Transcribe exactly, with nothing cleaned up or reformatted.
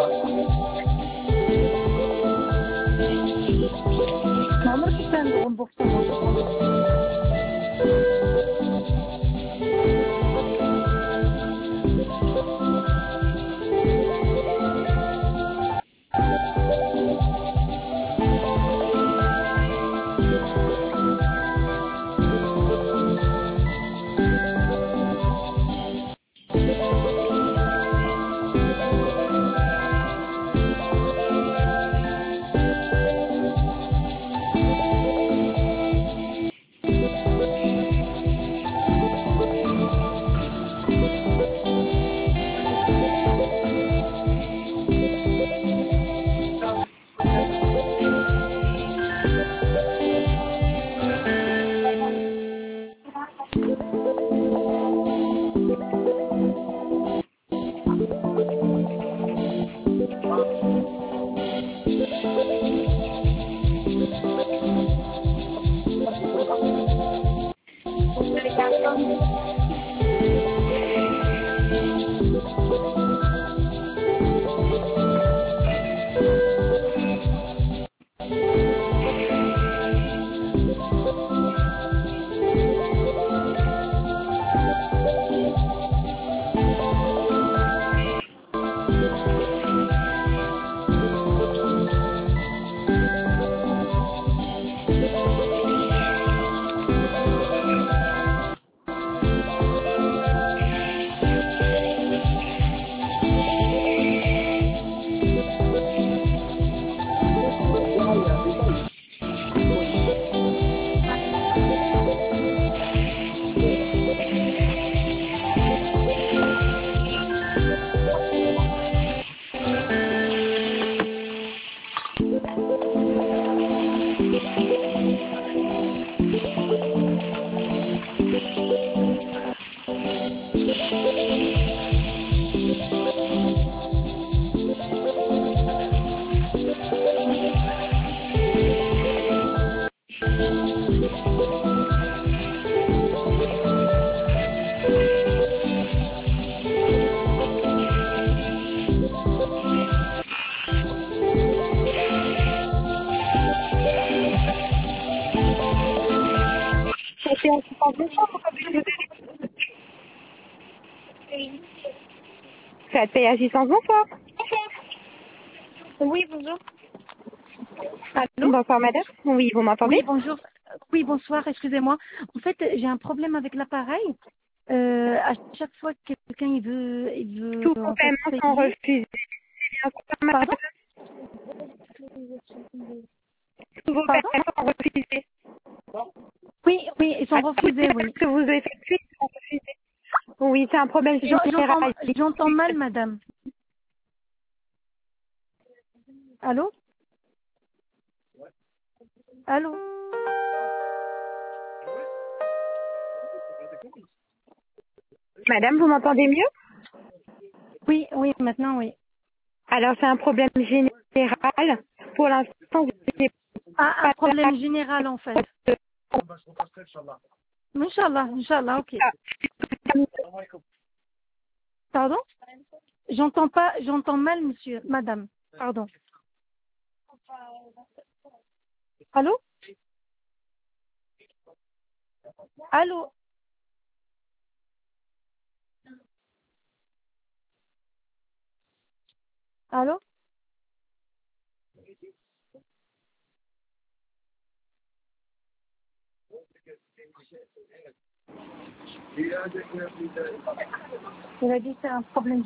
ما عمرك كان غنبوكسة. Ça te paye assistance, bonsoir. Oui, bonjour. Allô, bonsoir madame. Oui, vous m'entendez? Oui, bonjour. Oui, bonsoir, excusez-moi. En fait, j'ai un problème avec l'appareil. Euh, à chaque fois que quelqu'un il veut, il veut Tous vos en fait paiements sont payer. refusés. Pardon? Tous vos Pardon? paiements sont refusés. Oui, oui, ils sont Ah, tous les refusés, paiements oui. que vous effectuez sont refusés. Oui, c'est un problème J'en- J'entends, général. j'entends mal, madame. Allô? Allô? Madame, vous m'entendez mieux? Oui, oui, maintenant, oui. Alors, c'est un problème général. Pour l'instant, vous n'avez Ah, un pas problème général, en fait. Inch'Allah, Inch'Allah, ok. Pardon? J'entends pas, j'entends mal, monsieur, madame. Pardon. Allô? Allô? Allô? Il a dit que c'est un problème